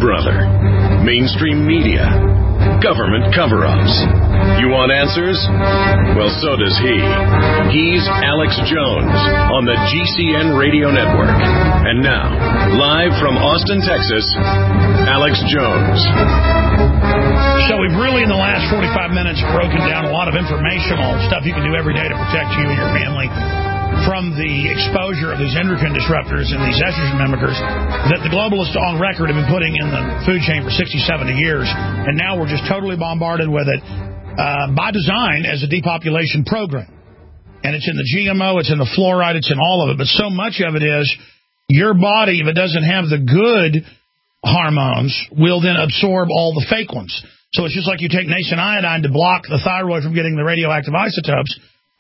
brother. Mainstream media. Government cover-ups. You want answers? Well, so does he. He's Alex Jones on the GCN Radio Network. And now, live from Austin, Texas, Alex Jones. So we've really, in the last 45 minutes, broken down a lot of informational stuff you can do every day to protect you and your family from the exposure of these endocrine disruptors and these estrogen mimickers that the globalists on record have been putting in the food chain for 60, 70 years. And now we're just totally bombarded with it by design as a depopulation program. And it's in the GMO, it's in the fluoride, it's in all of it. But so much of it is your body, if it doesn't have the good hormones, will then absorb all the fake ones. So it's just like you take nascent iodine to block the thyroid from getting the radioactive isotopes.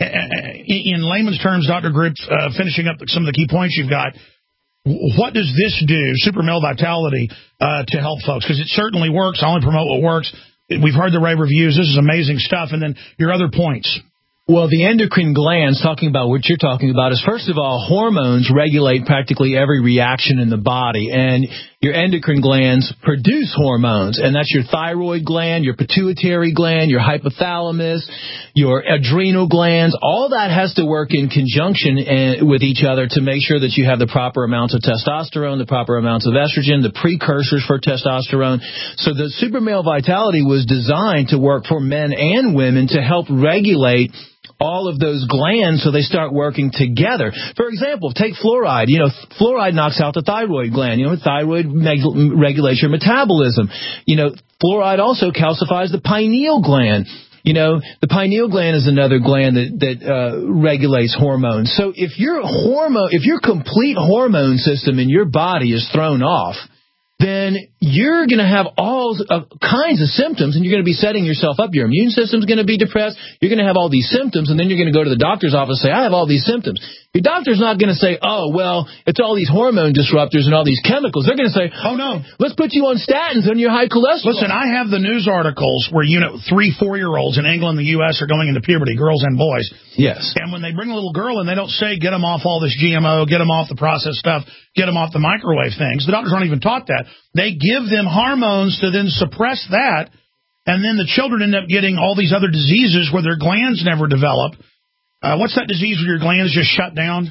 In layman's terms, Dr. Group, finishing up some of the key points you've got, what does this do, Super Male Vitality, to help folks? Because it certainly works. I only promote what works. We've heard the rave reviews. This is amazing stuff. And then your other points. Well, the endocrine glands, talking about what you're talking about, is first of all, hormones regulate practically every reaction in the body. And your endocrine glands produce hormones. And that's your thyroid gland, your pituitary gland, your hypothalamus, your adrenal glands. All that has to work in conjunction with each other to make sure that you have the proper amounts of testosterone, the proper amounts of estrogen, the precursors for testosterone. So the Super Male Vitality was designed to work for men and women to help regulate all of those glands so they start working together. For example, take fluoride. Fluoride knocks out the thyroid gland. Thyroid regulates your metabolism. Fluoride also calcifies the pineal gland. The pineal gland is another gland that regulates hormones. So if your complete hormone system in your body is thrown off, then you're going to have all kinds of symptoms, and you're going to be setting yourself up. Your immune system's going to be depressed. You're going to have all these symptoms, and then you're going to go to the doctor's office and say, I have all these symptoms. Your doctor's not going to say, oh, well, it's all these hormone disruptors and all these chemicals. They're going to say, oh, no, let's put you on statins and your high cholesterol. Listen, I have the news articles where, 3-4-year-olds in England and the U.S. are going into puberty, girls and boys. Yes. And when they bring a little girl in, they don't say, get them off all this GMO, get them off the processed stuff, get them off the microwave things. The doctors aren't even taught that. They give them hormones to then suppress that, and then the children end up getting all these other diseases where their glands never develop. What's that disease where your glands just shut down?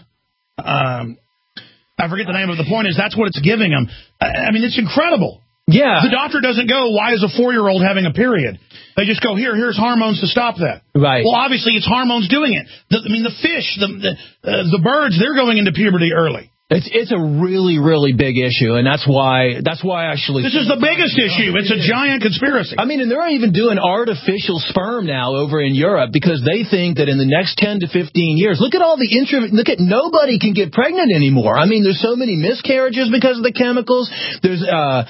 I forget the name of it. The point is that's what it's giving them. I mean, it's incredible. Yeah. The doctor doesn't go, why is a 4-year-old having a period? They just go, here's hormones to stop that. Right. Well, obviously it's hormones doing it. The fish, the birds, they're going into puberty early. It's a really, really big issue, and that's why actually... This is the biggest issue. It's a giant conspiracy. I mean, and they're even doing artificial sperm now over in Europe because they think that in the next 10 to 15 years, look at nobody can get pregnant anymore. I mean, there's so many miscarriages because of the chemicals. There's...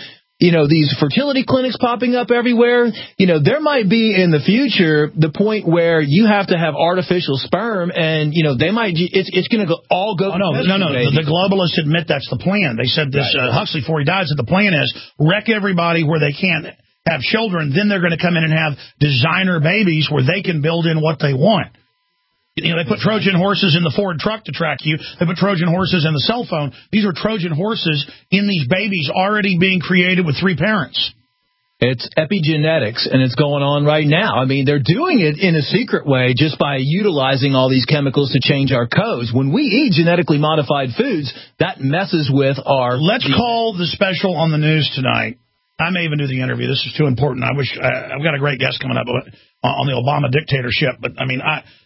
these fertility clinics popping up everywhere. There might be in the future the point where you have to have artificial sperm, and they might. It's going to all go. Oh, no. The globalists admit that's the plan. They said this Huxley, before he died, said the plan is wreck everybody where they can't have children. Then they're going to come in and have designer babies where they can build in what they want. They put Trojan horses in the Ford truck to track you. They put Trojan horses in the cell phone. These are Trojan horses in these babies already being created with 3 parents. It's epigenetics, and it's going on right now. I mean, they're doing it in a secret way just by utilizing all these chemicals to change our codes. When we eat genetically modified foods, that messes with our... Let's call the special on the news tonight. I may even do the interview. This is too important. I've got a great guest coming up on the Obama dictatorship, but I mean,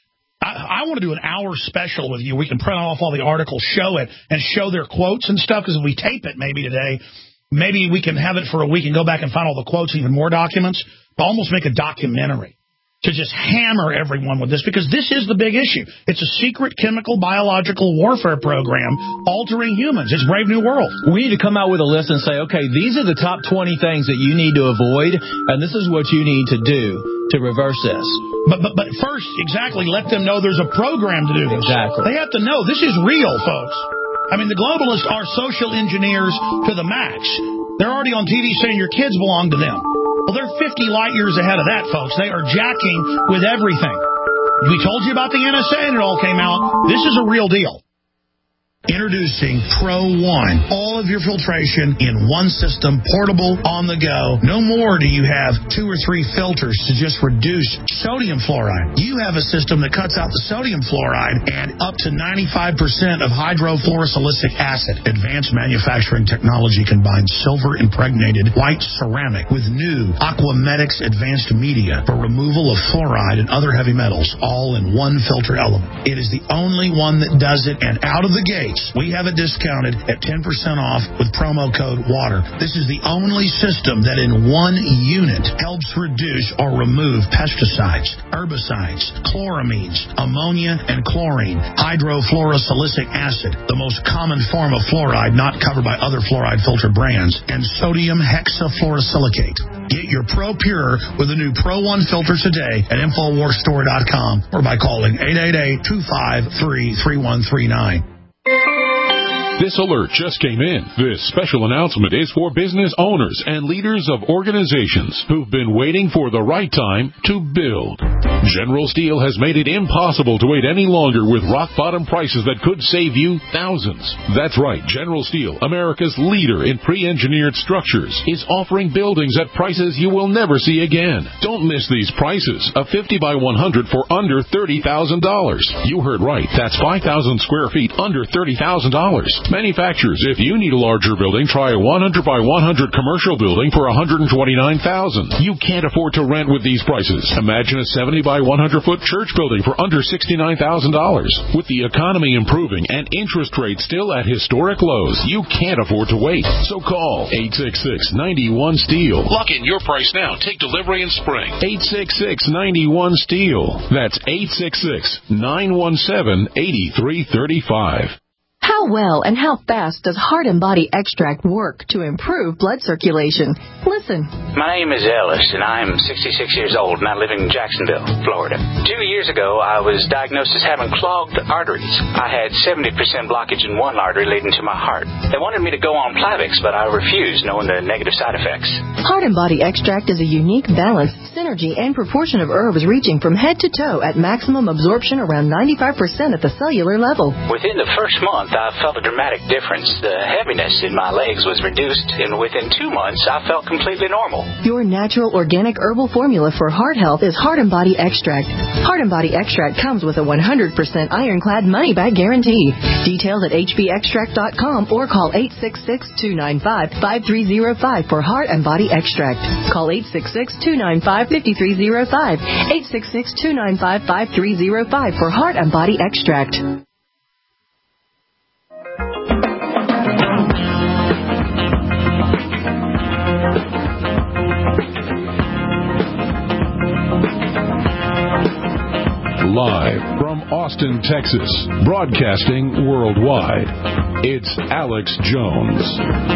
I want to do an hour special with you. We can print off all the articles, show it, and show their quotes and stuff, because if we tape it maybe today, maybe we can have it for a week and go back and find all the quotes, even more documents, but almost make a documentary to just hammer everyone with this, because this is the big issue. It's a secret chemical biological warfare program altering humans. It's Brave New World. We need to come out with a list and say, okay, these are the top 20 things that you need to avoid, and this is what you need to do to reverse this. But first, exactly, let them know there's a program to do this. Exactly. They have to know this is real, folks. I mean, the globalists are social engineers to the max. They're already on TV saying your kids belong to them. Well, they're 50 light years ahead of that, folks. They are jacking with everything. We told you about the NSA and it all came out. This is a real deal. Introducing Pro One. All of your filtration in one system, portable, on the go. No more do you have 2 or 3 filters to just reduce sodium fluoride. You have a system that cuts out the sodium fluoride and up to 95% of hydrofluorosilicic acid. Advanced manufacturing technology combines silver-impregnated white ceramic with new Aquamedics advanced media for removal of fluoride and other heavy metals, all in one filter element. It is the only one that does it, and out of the gate, we have it discounted at 10% off with promo code WATER. This is the only system that in one unit helps reduce or remove pesticides, herbicides, chloramines, ammonia, and chlorine, hydrofluorosilicic acid, the most common form of fluoride not covered by other fluoride filter brands, and sodium hexafluorosilicate. Get your Pro Pure with the new Pro One filter today at InfoWarsStore.com or by calling 888-253-3139. This alert just came in. This special announcement is for business owners and leaders of organizations who've been waiting for the right time to build. General Steel has made it impossible to wait any longer with rock-bottom prices that could save you thousands. That's right. General Steel, America's leader in pre-engineered structures, is offering buildings at prices you will never see again. Don't miss these prices. A 50 by 100 for under $30,000. You heard right. That's 5,000 square feet under $30,000. Manufacturers, if you need a larger building, try a 100 by 100 commercial building for $129,000. You can't afford to rent with these prices. Imagine a 70 by 100 foot church building for under $69,000. With the economy improving and interest rates still at historic lows, you can't afford to wait. So call 866-91-STEEL. Lock in your price now. Take delivery in spring. 866-91-STEEL. That's 866-917-8335. How well and how fast does Heart and Body Extract work to improve blood circulation? Listen. My name is Ellis, and I'm 66 years old, and I live in Jacksonville, Florida. 2 years ago, I was diagnosed as having clogged arteries. I had 70% blockage in one artery leading to my heart. They wanted me to go on Plavix, but I refused, knowing the negative side effects. Heart and Body Extract is a unique balance, synergy, and proportion of herbs reaching from head to toe at maximum absorption around 95% at the cellular level. Within the first month, I felt a dramatic difference. The heaviness in my legs was reduced, and within 2 months, I felt completely normal. Your natural organic herbal formula for heart health is Heart and Body Extract. Heart and Body Extract comes with a 100% ironclad money-back guarantee. Details at hbextract.com or call 866-295-5305 for Heart and Body Extract. Call 866-295-5305. 866-295-5305 for Heart and Body Extract. Live from Austin, Texas, broadcasting worldwide, it's Alex Jones.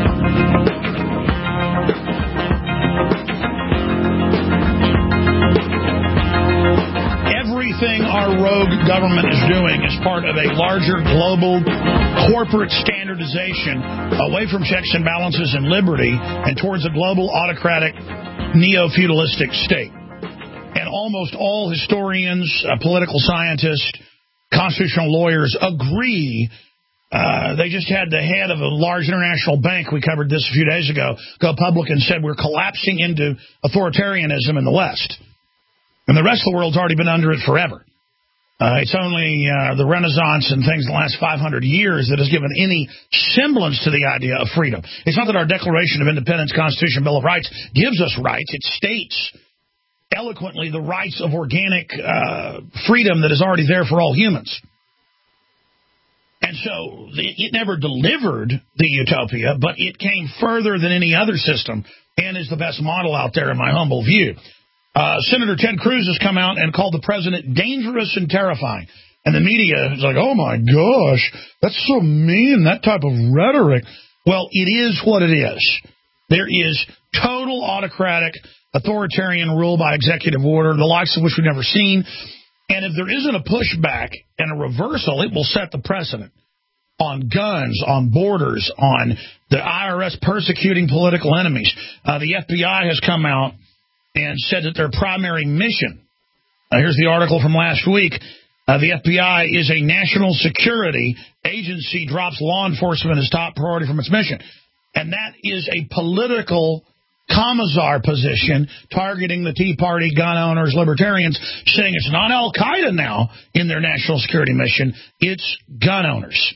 Everything our rogue government is doing is part of a larger global corporate standardization away from checks and balances and liberty and towards a global autocratic neo-feudalistic state. And almost all historians, political scientists, constitutional lawyers agree. They just had the head of a large international bank, we covered this a few days ago, go public and said we're collapsing into authoritarianism in the West. And the rest of the world's already been under it forever. It's only the Renaissance and things in the last 500 years that has given any semblance to the idea of freedom. It's not that our Declaration of Independence, Constitution, Bill of Rights gives us rights. It states eloquently the rights of organic freedom that is already there for all humans. And so it never delivered the utopia, but it came further than any other system and is the best model out there in my humble view. Senator Ted Cruz has come out and called the president dangerous and terrifying. And the media is like, oh, my gosh, that's so mean, that type of rhetoric. Well, it is what it is. There is total autocratic authoritarian rule by executive order, the likes of which we've never seen. And if there isn't a pushback and a reversal, it will set the precedent on guns, on borders, on the IRS persecuting political enemies. The FBI has come out and said that their primary mission, here's the article from last week, The FBI is a national security agency, drops law enforcement as top priority from its mission. And that is a political commissar position targeting the Tea Party, gun owners, libertarians, saying it's not Al-Qaeda now in their national security mission, it's gun owners.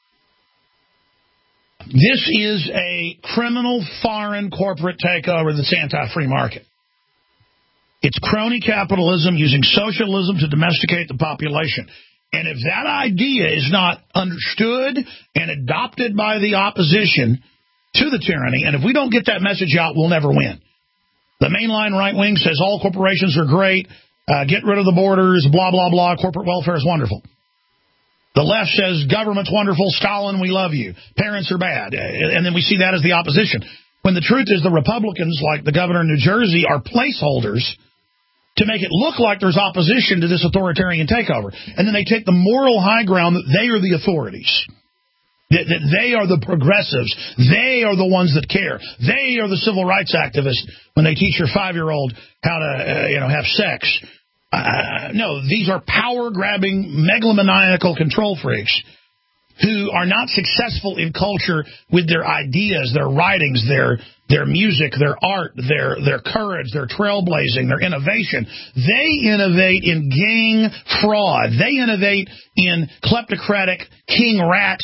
This is a criminal foreign corporate takeover that's anti-free market. It's crony capitalism using socialism to domesticate the population. And if that idea is not understood and adopted by the opposition to the tyranny, and if we don't get that message out, we'll never win. The mainline right wing says all corporations are great, get rid of the borders, blah, blah, blah, corporate welfare is wonderful. The left says government's wonderful, Stalin, we love you, parents are bad. And then we see that as the opposition. When the truth is the Republicans, like the governor of New Jersey, are placeholders to make it look like there's opposition to this authoritarian takeover. And then they take the moral high ground that they are the authorities, that they are the progressives, they are the ones that care, they are the civil rights activists when they teach your 5-year-old how to have sex. No, these are power-grabbing, megalomaniacal control freaks who are not successful in culture with their ideas, their writings, their music, their art, their courage, their trailblazing, their innovation. They innovate in gang fraud. They innovate in kleptocratic king rat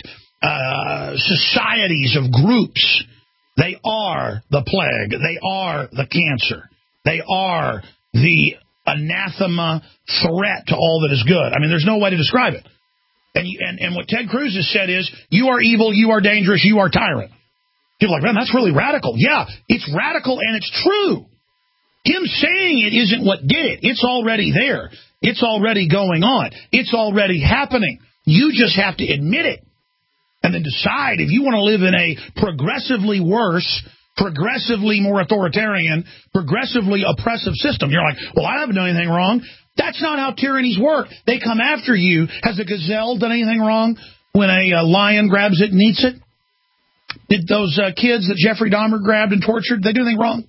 societies of groups. They are the plague. They are the cancer. They are the anathema threat to all that is good. I mean, there's no way to describe it. And what Ted Cruz has said is, you are evil, you are dangerous, you are tyrant. People are like, man, that's really radical. Yeah, it's radical and it's true. Him saying it isn't what did it. It's already there. It's already going on. It's already happening. You just have to admit it and then decide if you want to live in a progressively worse, progressively more authoritarian, progressively oppressive system. You're like, well, I haven't done anything wrong. That's not how tyrannies work. They come after you. Has a gazelle done anything wrong when a lion grabs it and eats it? Did those kids that Jeffrey Dahmer grabbed and tortured, did they do anything wrong?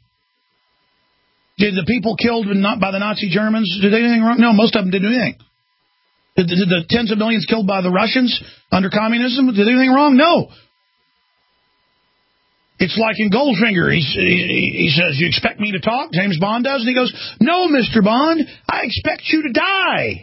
Did the people killed by the Nazi Germans, did they do anything wrong? No, most of them didn't do anything. Did the tens of millions killed by the Russians under communism, did they do anything wrong? No. It's like in Goldfinger. He says, you expect me to talk? James Bond does. And he goes, no, Mr. Bond, I expect you to die.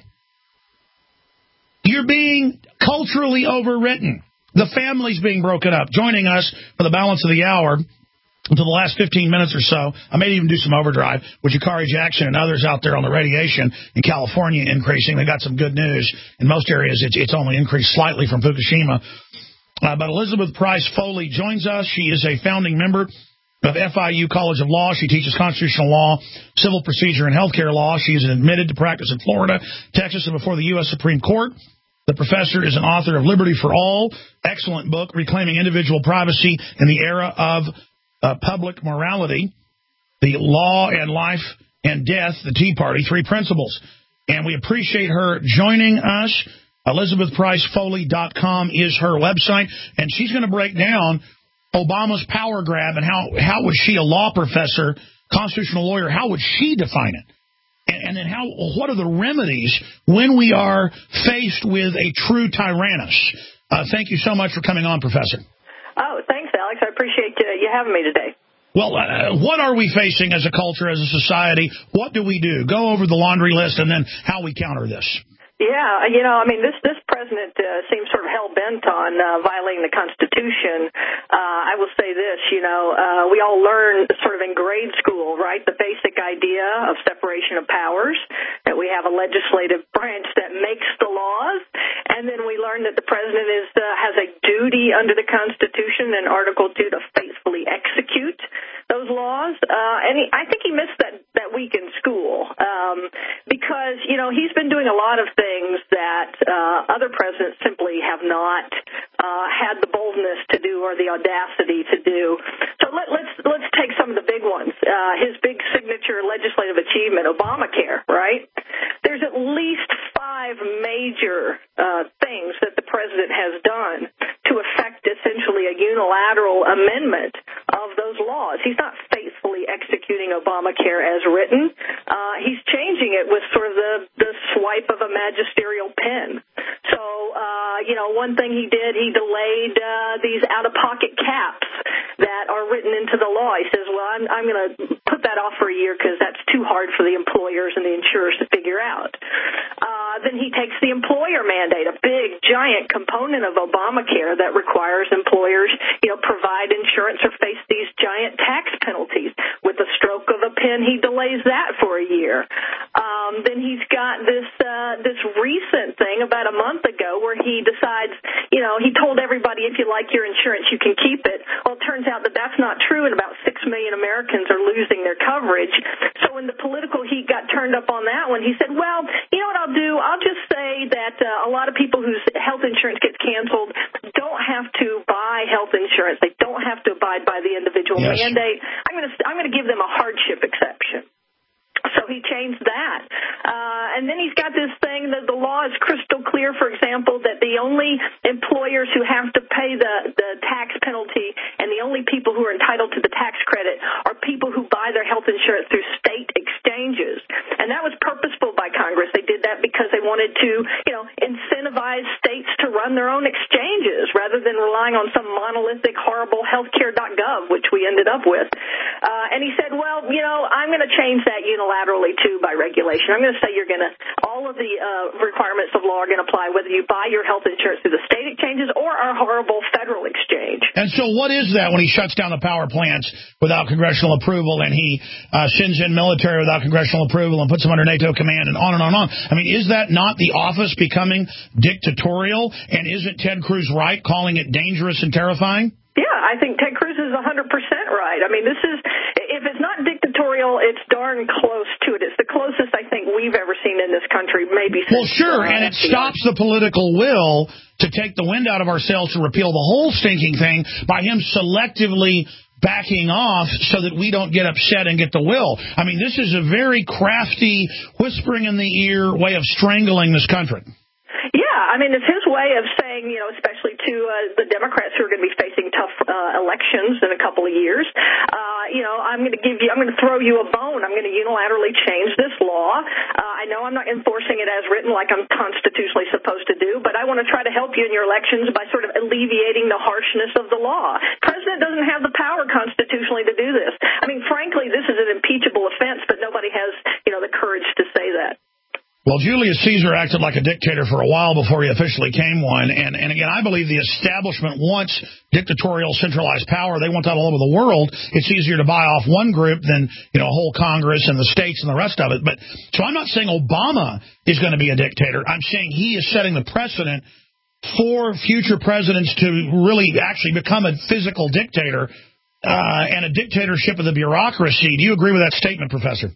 You're being culturally overwritten. The family's being broken up. Joining us for the balance of the hour until the last 15 minutes or so, I may even do some overdrive, with Yakari Jackson and others out there on the radiation in California increasing. They got some good news. In most areas, it's only increased slightly from Fukushima. But Elizabeth Price Foley joins us. She is a founding member of FIU College of Law. She teaches constitutional law, civil procedure, and healthcare law. She is admitted to practice in Florida, Texas, and before the U.S. Supreme Court. The professor is an author of Liberty for All, excellent book, Reclaiming Individual Privacy in the Era of Public Morality, The Law and Life and Death, the Tea Party, 3 Principles. And we appreciate her joining us. ElizabethPriceFoley.com is her website, and she's going to break down Obama's power grab and how was she a law professor, constitutional lawyer, how would she define it? And then what are the remedies when we are faced with a true tyrannus? Thank you so much for coming on, Professor. Oh, thanks, Alex. I appreciate you having me today. Well, what are we facing as a culture, as a society? What do we do? Go over the laundry list and then how we counter this. Yeah, this president seems sort of hell-bent on violating the Constitution. I will say this, we all learn sort of in grade school, right, the basic idea of separation of powers, that we have a legislative branch that makes the laws, and then we learn that the president has a duty under the Constitution in Article 2 to faithfully execute those laws. And I think he missed that week in school because, he's been doing a lot of things that other presidents simply have not had the boldness to do or the audacity to do. So let's take some of the big ones. His big signature legislative achievement, Obamacare, right? There's at least 5 major things that the president has done to effect essentially a unilateral amendment of those laws. He's not faithfully executing Obamacare as written. He's changing it with sort of the swipe of a magisterial pen. So, one thing he did, he delayed these out-of-pocket caps that are written into the law. He says, well, I'm going to put that off for a year because that's too hard for the employers and the insurers to figure out. Then he takes the employer mandate, a big, giant component of Obamacare that requires employers, provide insurance or face these giant tax penalties. With a stroke of a pen, he delays that for a year. Then he's got this recent thing about a month ago where he decides, he told everybody, if you like your insurance, you can keep it. Well, it turns out that that's not true, and about 6 million Americans are losing their coverage. So when the political heat got turned up on that one, he said, well, you know what I'll do? I'll just say that a lot of people whose health insurance gets canceled don't have to buy health insurance. They don't have to abide by the individual mandate. I'm going to give them a hardship exception. So he changed that. And then he's got this thing that the law is crystal clear, for example, that the only employers who have to pay the tax penalty and the only people who are entitled to the tax credit are people who buy their health insurance through state exchanges. And that was purposeful by Congress. They did that because they wanted to, incentivize states to run their own exchanges rather than relying on some monolithic, horrible healthcare.gov, which we ended up with. And he said, well, I'm going to change that unilaterally, too, by regulation. I'm going to say all of the requirements of law are going to apply whether you buy your health insurance through the state exchanges or our horrible federal exchange. And so what is that when he shuts down the power plants without congressional approval and he sends in military without congressional approval and puts them under NATO command and on and on and on? I mean, is that not the office becoming dictatorial? And isn't Ted Cruz right calling it dangerous and terrifying? Yeah, I think Ted Cruz is 100% right. I mean, if it's not dictatorial, it's darn close to it. It's the closest I think we've ever seen in this country, maybe since. Well, sure, and it stops the political will to take the wind out of our sails to repeal the whole stinking thing by him selectively backing off so that we don't get upset and get the will. I mean, this is a very crafty, whispering in the ear way of strangling this country. Yeah, I mean, it's his way of saying, especially to the Democrats who are going to be facing tough elections in a couple of years, I'm going to throw you a bone. I'm going to unilaterally change this law. I know I'm not enforcing it as written like I'm constitutionally supposed to do, but I want to try to help you in your elections by sort of alleviating the harshness of the law. The president doesn't have the power constitutionally to do this. I mean, frankly, this is an impeachable offense, but nobody has, the courage to say that. Well, Julius Caesar acted like a dictator for a while before he officially came one. And again, I believe the establishment wants dictatorial centralized power. They want that all over the world. It's easier to buy off one group than, a whole Congress and the states and the rest of it. But so I'm not saying Obama is going to be a dictator. I'm saying he is setting the precedent for future presidents to really actually become a physical dictator and a dictatorship of the bureaucracy. Do you agree with that statement, Professor?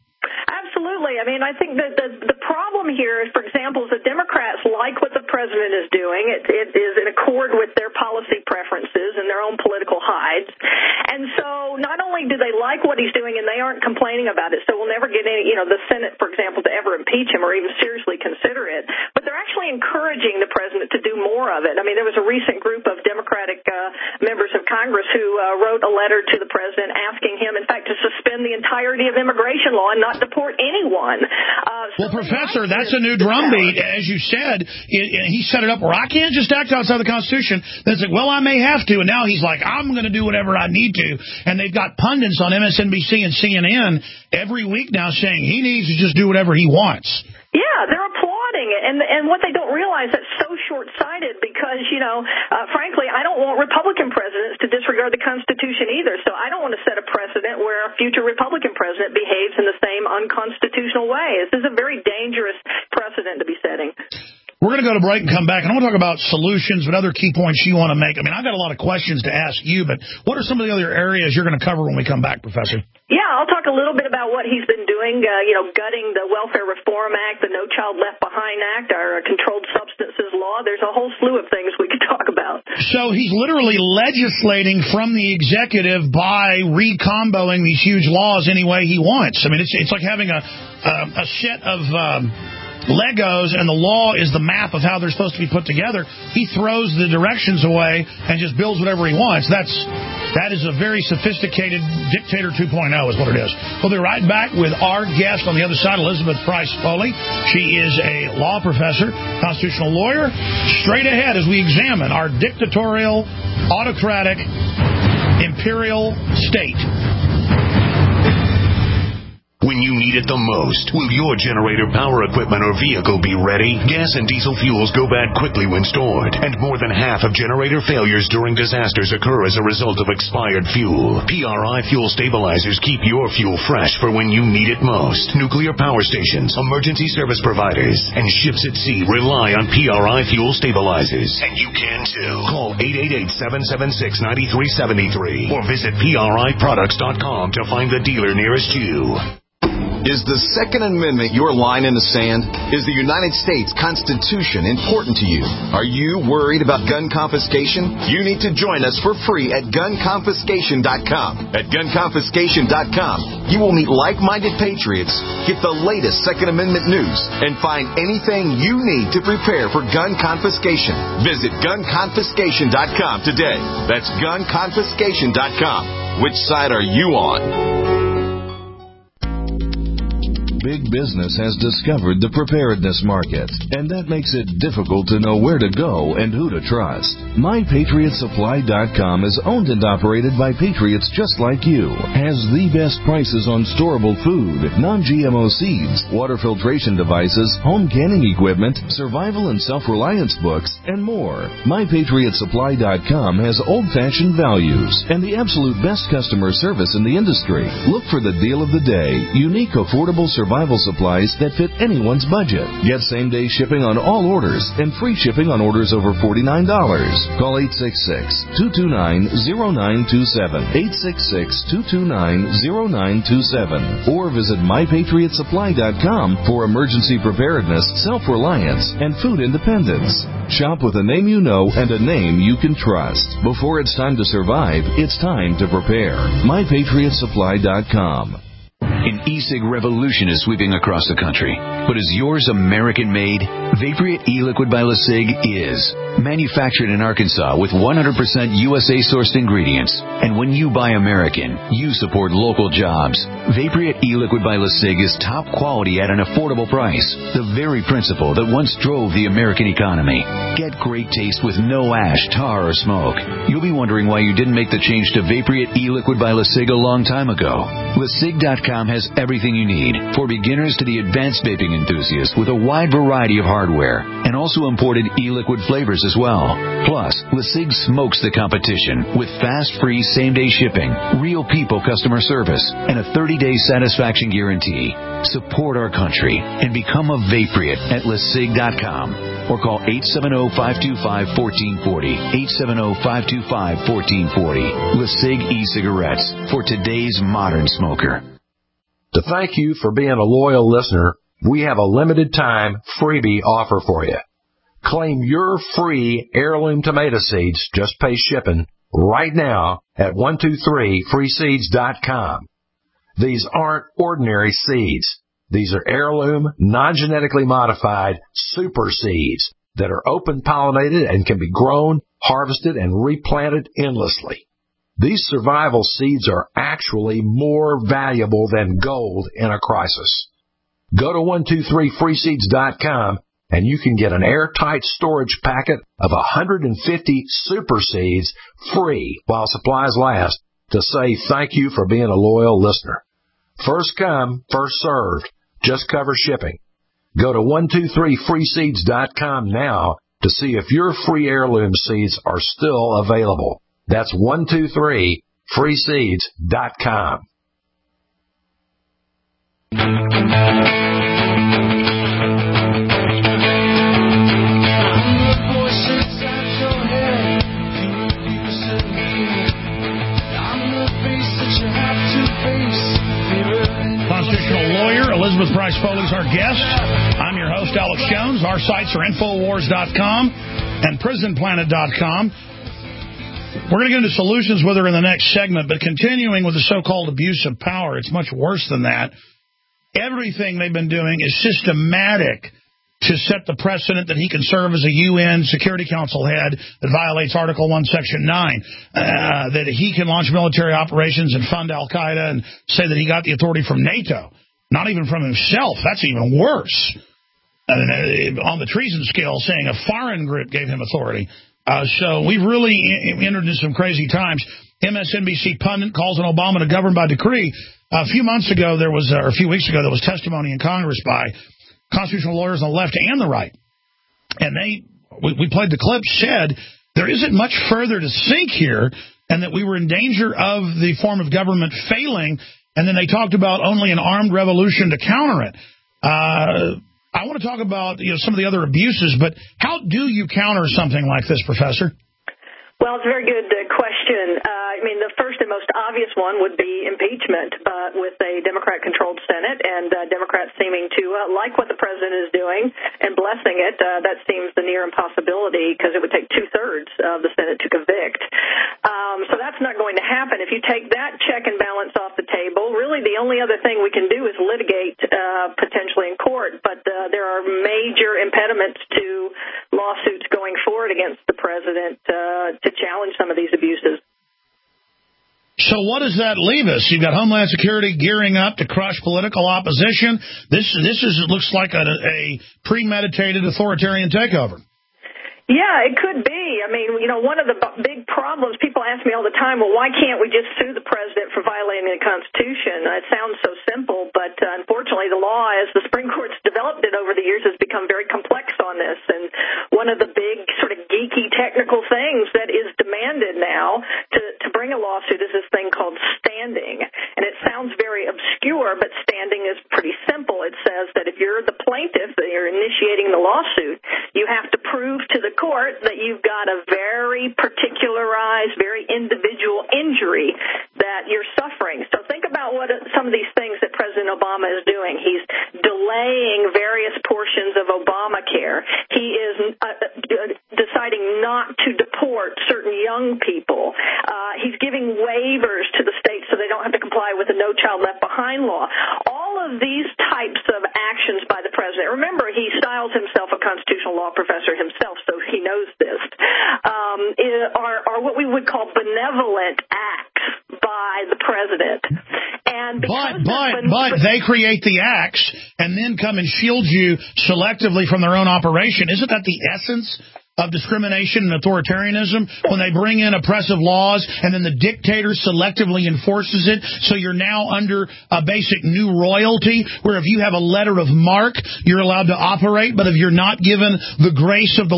I mean, I think that the problem here is, for example, the Democrats like what the president is doing. It is in accord with their policy preferences and their own political hides. And so not only do they like what he's doing and they aren't complaining about it, so we'll never get any, the Senate, for example, to ever impeach him or even seriously consider it, but they're actually encouraging the president to do more of it. I mean, there was a recent group of Democratic members of Congress who wrote a letter to the president asking him, in fact, to suspend the entirety of immigration law and not deport anyone. Well, Professor, that's a new drumbeat. As you said, he set it up where I can't just act outside the Constitution. Then it's like, well, I may have to. And now he's like, I'm going to do whatever I need to. And they've got pundits on MSNBC and CNN every week now saying he needs to just do whatever he wants. Yeah, they're applauding it. And what they don't realize, that's so short-sighted because, frankly, I don't want Republican presidents to disregard the Constitution either. So I don't want to set a precedent where a future Republican president behaves in the same unconstitutional way. This is a very dangerous precedent to be setting. We're going to go to break and come back, and I want to talk about solutions, but other key points you want to make. I mean, I've got a lot of questions to ask you, but what are some of the other areas you're going to cover when we come back, Professor? Yeah, I'll talk a little bit about what he's been doing, gutting the Welfare Reform Act, the No Child Left Behind Act, our Controlled Substances Law. There's a whole slew of things we could talk about. So he's literally legislating from the executive by recomboing these huge laws any way he wants. I mean, it's like having a set of Legos, and the law is the map of how they're supposed to be put together. He throws the directions away and just builds whatever he wants. That's That is a very sophisticated dictator 2.0 is what it is. We'll be right back with our guest on the other side, Elizabeth Price Foley. She is a law professor, constitutional lawyer. Straight ahead as we examine our dictatorial, autocratic, imperial state. When you need it the most, will your generator, power equipment, or vehicle be ready? Gas and diesel fuels go bad quickly when stored, and more than half of generator failures during disasters occur as a result of expired fuel. PRI Fuel Stabilizers keep your fuel fresh for when you need it most. Nuclear power stations, emergency service providers, and ships at sea rely on PRI Fuel Stabilizers. And you can too. Call 888-776-9373 or visit PRIproducts.com to find the dealer nearest you. Is the Second Amendment your line in the sand? Is the United States Constitution important to you? Are you worried about gun confiscation? You need to join us for free at gunconfiscation.com. At gunconfiscation.com, you will meet like-minded patriots, get the latest Second Amendment news, and find anything you need to prepare for gun confiscation. Visit gunconfiscation.com today. That's gunconfiscation.com. Which side are you on? Big business has discovered the preparedness market, and that makes it difficult to know where to go and who to trust. MyPatriotSupply.com is owned and operated by patriots just like you. Has the best prices on storable food, non-GMO seeds, water filtration devices, home canning equipment, survival and self-reliance books, and more. MyPatriotSupply.com has old-fashioned values and the absolute best customer service in the industry. Look for the deal of the day. Unique, affordable survival supplies that fit anyone's budget. Get same-day shipping on all orders and free shipping on orders over $49. Call 866-229-0927, 866-229-0927, or visit MyPatriotSupply.com for emergency preparedness, self-reliance, and food independence. Shop with a name you know and a name you can trust. Before it's time to survive, it's time to prepare. MyPatriotSupply.com. An e-cig revolution is sweeping across the country. But is yours American-made? Vaporite e-liquid by LeSig is. Manufactured in Arkansas with 100% USA-sourced ingredients. And when you buy American, you support local jobs. Vaporite e-liquid by LeSig is top quality at an affordable price. The very principle that once drove the American economy. Get great taste with no ash, tar, or smoke. You'll be wondering why you didn't make the change to Vaporite e-liquid by LeSig a long time ago. LeSig.com has everything you need, for beginners to the advanced vaping enthusiast, with a wide variety of hardware, and also imported e-liquid flavors as well. Plus, LeSig smokes the competition with fast, free, same-day shipping, real people customer service, and a 30-day satisfaction guarantee. Support our country and become a Vaporite at LeSig.com, or call 870-525-1440, 870-525-1440. LeSig e-cigarettes for today's modern smoker. To thank you for being a loyal listener, we have a limited time freebie offer for you. Claim your free heirloom tomato seeds, just pay shipping, right now at 123freeseeds.com. These aren't ordinary seeds. These are heirloom, non-genetically modified super seeds that are open pollinated and can be grown, harvested, and replanted endlessly. These survival seeds are actually more valuable than gold in a crisis. Go to 123freeseeds.com and you can get an airtight storage packet of 150 super seeds free while supplies last to say thank you for being a loyal listener. First come, first served. Just cover shipping. Go to 123freeseeds.com now to see if your free heirloom seeds are still available. That's 123freeseeds.com. Constitutional lawyer Elizabeth Price Foley is our guest. I'm your host, Alex Jones. Our sites are Infowars.com and PrisonPlanet.com. We're going to get into solutions with her in the next segment, but continuing with the so-called abuse of power, it's much worse than that. Everything they've been doing is systematic to set the precedent that he can serve as a UN Security Council head that violates Article 1, Section 9, that he can launch military operations and fund al-Qaeda and say that he got the authority from NATO, not even from himself. That's even worse. On the treason scale, saying a foreign group gave him authority. So we've really entered into some crazy times. MSNBC pundit calls on Obama to govern by decree. A few weeks ago, there was testimony in Congress by constitutional lawyers on the left and the right. And we played the clip, said there isn't much further to sink here, and that we were in danger of the form of government failing. And then they talked about only an armed revolution to counter it. I want to talk about some of the other abuses, but how do you counter something like this, Professor? Well, it's a very good question. The first and most obvious one would be impeachment, but with a Democrat-controlled Senate and Democrats seeming to like what the president is doing and blessing it, that seems the near impossibility because it would take 2/3 of the Senate to convict. So that's not going to happen. If you take that check and balance off the table, really the only other thing we can do is litigate potentially in court, but there are major impediments to lawsuits going forward against the president to challenge some of these abuses. So what does that leave us? You've got Homeland Security gearing up to crush political opposition. This looks like a premeditated authoritarian takeover. Yeah, it could be. One of the big problems, people ask me all the time, well, why can't we just sue the president for violating the Constitution? It sounds so simple, but unfortunately the law, as the Supreme Court's developed it over the years, has become very complex on this. And one of the big sort of geeky technical things that is demanded now to bring a lawsuit is this thing called standing. And it sounds very obscure, but standing is pretty simple. It says that if you're the plaintiff, that you're initiating the lawsuit, you have to prove to the court that you've got a very particularized, very individual injury that you're suffering. So think about what some of these things that President Obama is doing. He's delaying various portions of Obamacare. He is deciding not to deport certain young people. He's giving waivers to the states so they don't have to comply with the No Child Left Behind law. All of these types of actions by the president. Remember, he styles himself a constitutional law professor himself, so he knows this, are what we would call benevolent acts by the president. And but they create the acts and then come and shield you selectively from their own operation. Isn't that the essence of discrimination and authoritarianism, when they bring in oppressive laws and then the dictator selectively enforces it, so you're now under a basic new royalty where if you have a letter of marque, you're allowed to operate, but if you're not given the grace of the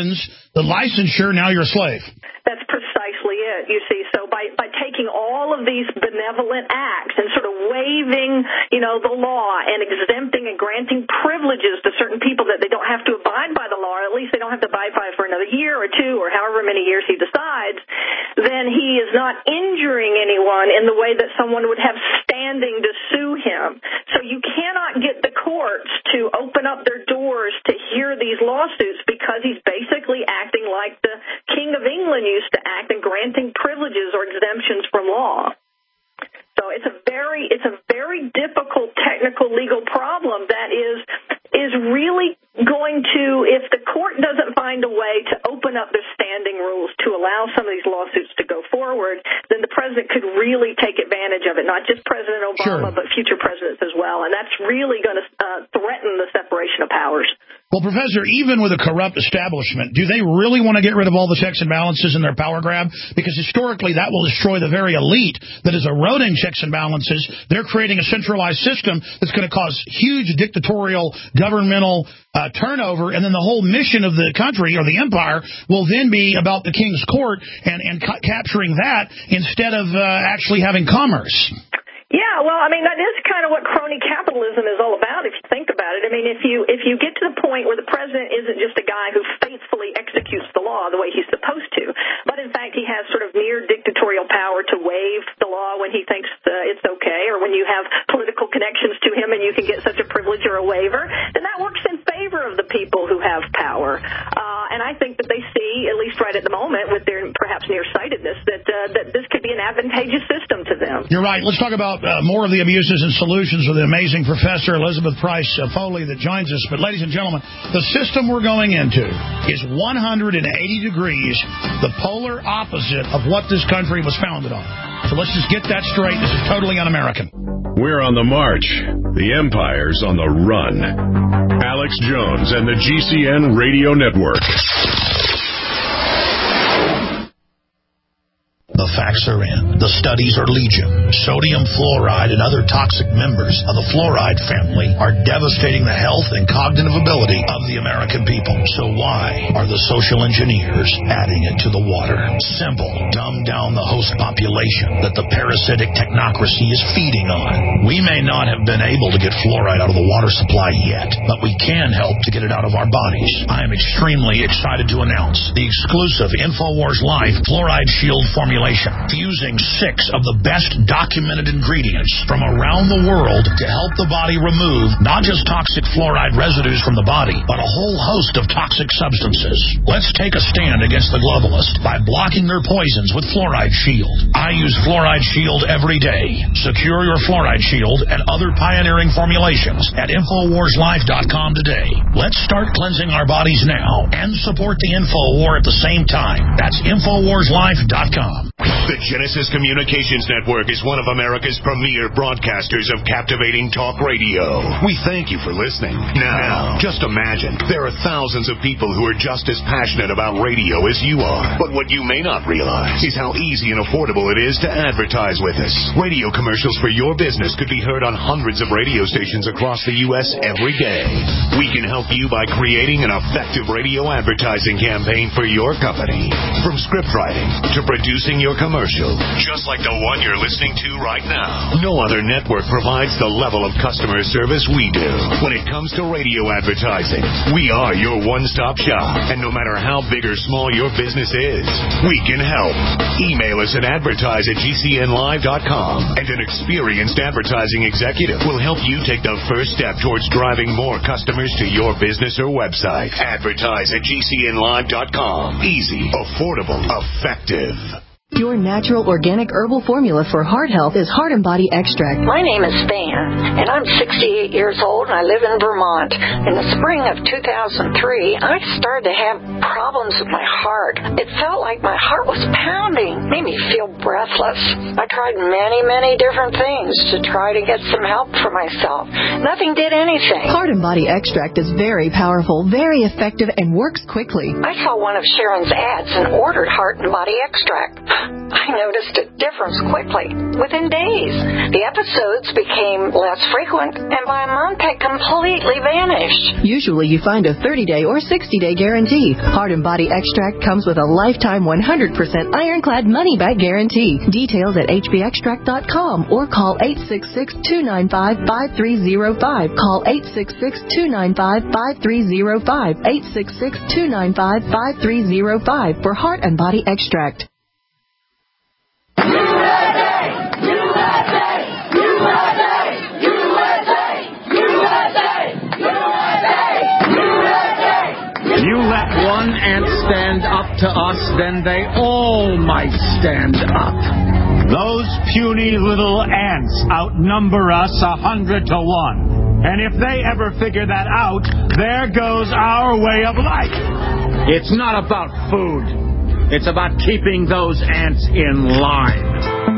licensure, now you're a slave. That's precisely it, you see. So by taking all of these benevolent acts and sort of waiving, the law and exempting and granting privileges to certain people that they don't have to abide by the law, or at least they don't have to abide by it for another year or two or however many years he decides, then he is not injuring anyone in the way that someone would have standing to sue him. So you cannot get the courts to open up their doors to hear these lawsuits because he's basically acting like the King of England used to act and granting privileges or exemptions from law. So it's a very difficult technical legal problem that is really going to, if the court doesn't find a way to open up their standing rules to allow some of these lawsuits to go forward, then the president could really take advantage of it, not just President Obama, but future presidents as well. And that's really going to threaten the separation of powers. Well, Professor, even with a corrupt establishment, do they really want to get rid of all the checks and balances in their power grab? Because historically, that will destroy the very elite that is eroding checks and balances. They're creating a centralized system that's going to cause huge dictatorial governmental turnover, and then the whole mission of the country or the empire will then be about the king's court and capturing that instead of actually having commerce. Yeah, well, that is kind of what crony capitalism is all about, if you think about it. If you get to the point where the president isn't just a guy who faithfully executes the law the way he's supposed to, but in fact he has sort of near dictatorial power to waive the law when he thinks it's okay, or when you have political connections to him and you can get such a privilege or a waiver, then that works in favor of the people who have power. And I think that they see, at least right at the moment, with their perhaps nearsightedness, that this could be an advantageous system to them. You're right. Let's talk about more of the abuses and solutions with the amazing Professor Elizabeth Price Foley that joins us. But, ladies and gentlemen, the system we're going into is 180 degrees the polar opposite of what this country was founded on. So let's just get that straight. This is totally un-American. We're on the march. The empire's on the run. Alex Jones and the GCN Radio Network. The facts are in. The studies are legion. Sodium fluoride and other toxic members of the fluoride family are devastating the health and cognitive ability of the American people. So why are the social engineers adding it to the water? Simple. Dumb down the host population that the parasitic technocracy is feeding on. We may not have been able to get fluoride out of the water supply yet, but we can help to get it out of our bodies. I am extremely excited to announce the exclusive InfoWars Life Fluoride Shield formulation, fusing 6 of the best documented ingredients from around the world to help the body remove not just toxic fluoride residues from the body, but a whole host of toxic substances. Let's take a stand against the globalists by blocking their poisons with Fluoride Shield. I use Fluoride Shield every day. Secure your Fluoride Shield and other pioneering formulations at InfoWarsLife.com today. Let's start cleansing our bodies now and support the Info War at the same time. That's InfoWarsLife.com. The Genesis Communications Network is one of America's premier broadcasters of captivating talk radio. We thank you for listening. Now, just imagine, there are thousands of people who are just as passionate about radio as you are. But what you may not realize is how easy and affordable it is to advertise with us. Radio commercials for your business could be heard on hundreds of radio stations across the U.S. every day. We can help you by creating an effective radio advertising campaign for your company. From script writing to producing your commercial, just like the one you're listening to right now. No other network provides the level of customer service we do. When it comes to radio advertising, we are your one-stop shop. And no matter how big or small your business is, we can help. Email us at advertise@gcnlive.com, and an experienced advertising executive will help you take the first step towards driving more customers to your business or website. Advertise@gcnlive.com. Easy, affordable, effective. Your natural organic herbal formula for heart health is Heart and Body Extract. My name is Fan, and I'm 68 years old, and I live in Vermont. In the spring of 2003, I started to have problems with my heart. It felt like my heart was pounding, made me feel breathless. I tried many different things to try to get some help for myself. Nothing did anything. Heart and Body Extract is very powerful, very effective, and works quickly. I saw one of Sharon's ads and ordered Heart and Body Extract. I noticed a difference quickly, within days. The episodes became less frequent, and by a month had completely vanished. Usually you find a 30-day or 60-day guarantee. Heart and Body Extract comes with a lifetime 100% ironclad money-back guarantee. Details at hbextract.com or call 866-295-5305. Call 866-295-5305. 866-295-5305 for Heart and Body Extract. You let one ant stand up to us, then they all might stand up. Those puny little ants outnumber us 100 to 1. And if they ever figure that out, there goes our way of life. It's not about food. It's about keeping those ants in line.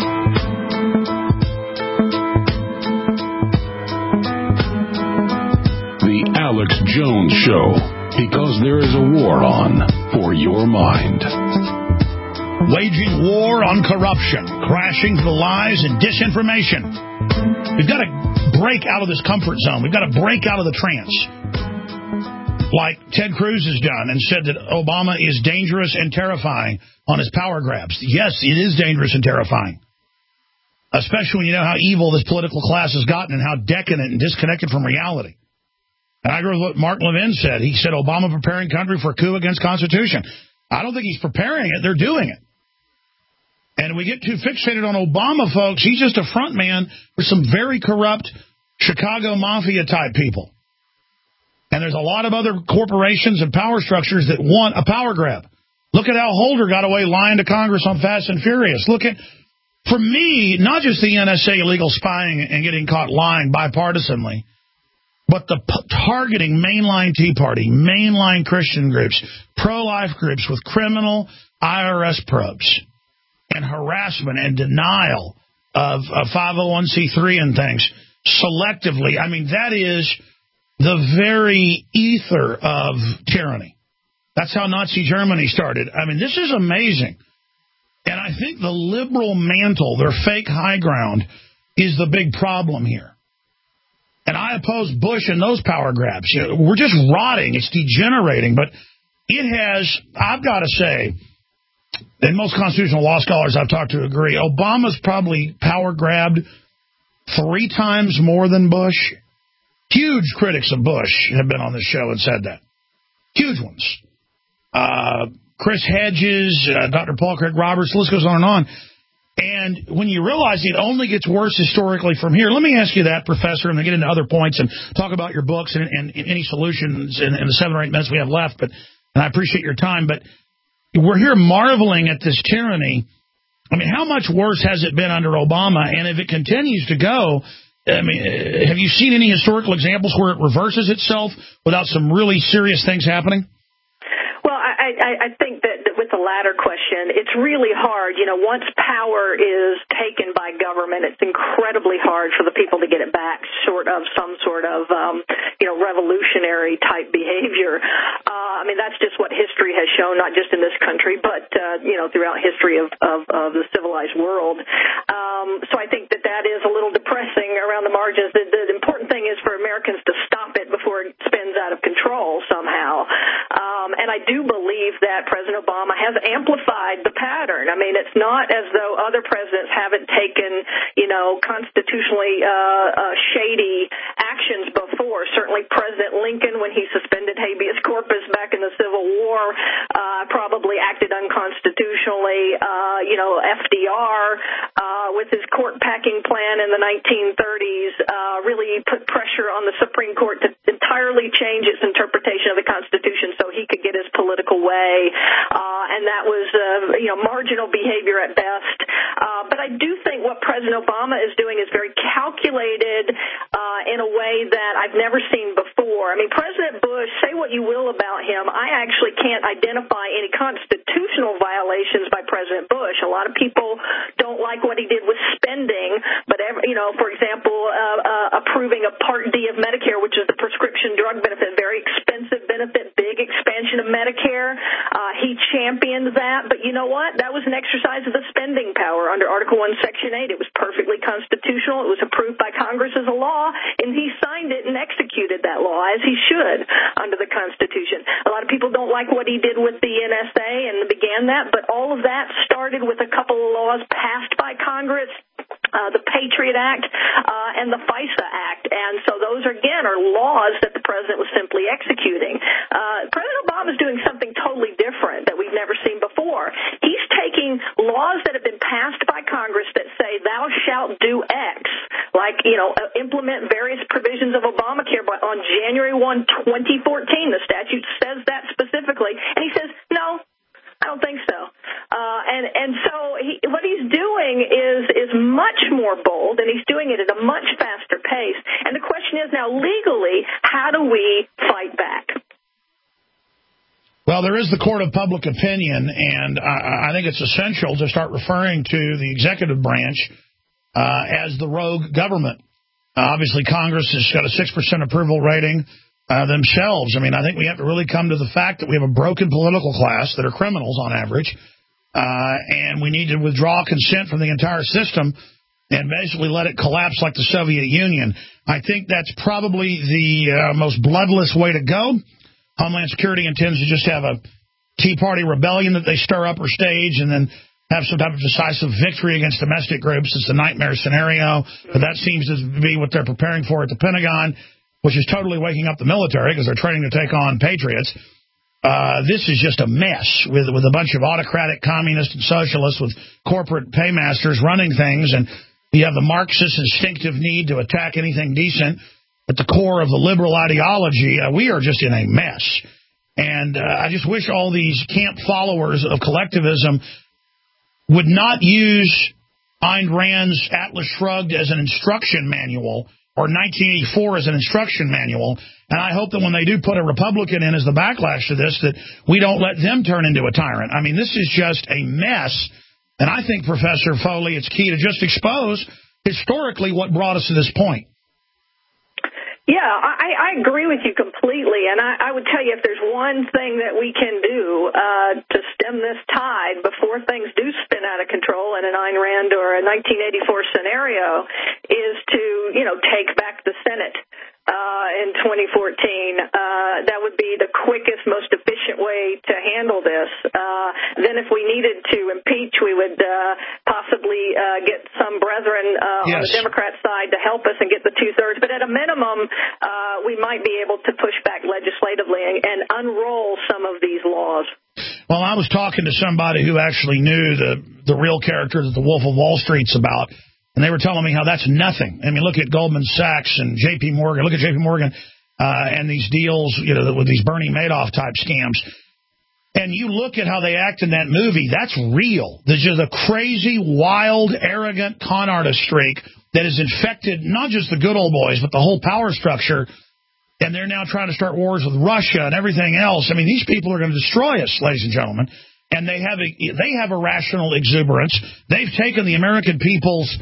The Alex Jones Show, because there is a war on for your mind. Waging war on corruption, crashing the lies and disinformation. We've got to break out of this comfort zone. We've got to break out of the trance. Like Ted Cruz has done and said that Obama is dangerous and terrifying on his power grabs. Yes, it is dangerous and terrifying. Especially when you know how evil this political class has gotten and how decadent and disconnected from reality. And I agree with what Mark Levin said. He said Obama preparing country for a coup against Constitution. I don't think he's preparing it. They're doing it. And we get too fixated on Obama, folks. He's just a front man for some very corrupt Chicago Mafia-type people. And there's a lot of other corporations and power structures that want a power grab. Look at how Holder got away lying to Congress on Fast and Furious. Look at, for me, not just the NSA illegal spying and getting caught lying bipartisanly, but the targeting mainline Tea Party, mainline Christian groups, pro-life groups with criminal IRS probes and harassment and denial of 501c3 and things selectively. I mean, that is the very ether of tyranny. That's how Nazi Germany started. I mean, this is amazing. And I think the liberal mantle, their fake high ground, is the big problem here. And I oppose Bush and those power grabs. You know, we're just rotting. It's degenerating. But it has, I've got to say, and most constitutional law scholars I've talked to agree, Obama's probably power grabbed 3 times more than Bush. Huge critics of Bush have been on this show and said that. Huge ones. Chris Hedges, Dr. Paul Craig Roberts, the list goes on and on. And when you realize it only gets worse historically from here, let me ask you that, Professor, and then get into other points and talk about your books and any solutions in the 7 or 8 minutes we have left. And I appreciate your time. But we're here marveling at this tyranny. I mean, how much worse has it been under Obama? And if it continues to go, I mean, have you seen any historical examples where it reverses itself without some really serious things happening? Well, I think that with the latter question, it's really hard. You know, once power is taken by government, it's incredibly hard for the people to get it back, short of some sort of, revolutionary type behavior. I mean, that's just what history has shown, not just in this country, but, throughout history of the civilized world. So I think that is a little depressing around the margins. The important thing is for Americans to stop it before it spins out of control somehow. And I do believe that President Obama has amplified the pattern. I mean, it's not as though other presidents haven't taken, constitutionally shady actions before. Certainly President Lincoln, when he suspended habeas corpus back in the Civil War, probably acted unconstitutionally. FDR, with his court packing plan in the 1930s, really put pressure on the Supreme Court to entirely change its interpretation of the Constitution so he could get his political way, and that was marginal behavior at best. But I do think what President Obama is doing is very calculated in a way that I've never seen before. I mean, President Bush, say what you will about him, I actually can't identify any constitutional violations by President Bush. A lot of people don't like what he did with spending, but for example, approving a Part D of Medicare, which is the prescription drug benefit, very expensive benefit, big expansion of Medicare. He championed that, but you know what? That was an exercise of the spending power under Article 1, Section 8. It was perfectly constitutional. It was approved by Congress as a law, and he signed it and executed that law, as he should, under the Constitution. A lot of people don't like what he did with the NSA and began that, but all of that started with a couple of laws passed by Congress, the Patriot Act and the FISA Act. And so those, again, are laws that the president was simply executing. President Obama is doing something totally different that we've never seen before. He's taking laws that have been passed by Congress that say thou shalt do X, like, implement various provisions of Obamacare on January 1, 2014. The statute says that specifically. And he says, no, I don't think so. And so what he's doing is much more bold, and he's doing it at a much faster pace. And the question is now, legally, how do we fight back? Well, there is the court of public opinion, and I think it's essential to start referring to the executive branch as the rogue government. Obviously, Congress has got a 6% approval rating themselves. I mean, I think we have to really come to the fact that we have a broken political class that are criminals on average, and we need to withdraw consent from the entire system and basically let it collapse like the Soviet Union. I think that's probably the most bloodless way to go. Homeland Security intends to just have a Tea Party rebellion that they stir up or stage and then have some type of decisive victory against domestic groups. It's the nightmare scenario, but that seems to be what they're preparing for at the Pentagon, which is totally waking up the military because they're training to take on patriots. This is just a mess with a bunch of autocratic communists and socialists with corporate paymasters running things, and you have the Marxist instinctive need to attack anything decent at the core of the liberal ideology. We are just in a mess. And I just wish all these camp followers of collectivism would not use Ayn Rand's Atlas Shrugged as an instruction manual or 1984 as an instruction manual. And I hope that when they do put a Republican in as the backlash to this, that we don't let them turn into a tyrant. I mean, this is just a mess. And I think, Professor Foley, it's key to just expose historically what brought us to this point. Yeah, I agree with you completely, and I would tell you if there's one thing that we can do to stem this tide before things do spin out of control in an Ayn Rand or a 1984 scenario is to, take back the Senate in 2014. That would be the quickest, most efficient way to handle this. Then if we needed to impeach, we would possibly get some brethren on the Democrat side to help us and get the 2/3. But at a minimum, we might be able to push back legislatively and unroll some of these laws. Well, I was talking to somebody who actually knew the real character that the Wolf of Wall Street's about, and they were telling me how that's nothing. I mean, look at Goldman Sachs and J.P. Morgan. Look at J.P. Morgan and these deals, with these Bernie Madoff-type scams. And you look at how they act in that movie, that's real. There's just a crazy, wild, arrogant con artist streak that has infected not just the good old boys, but the whole power structure. And they're now trying to start wars with Russia and everything else. I mean, these people are going to destroy us, ladies and gentlemen. And they have a rational exuberance. They've taken the American people's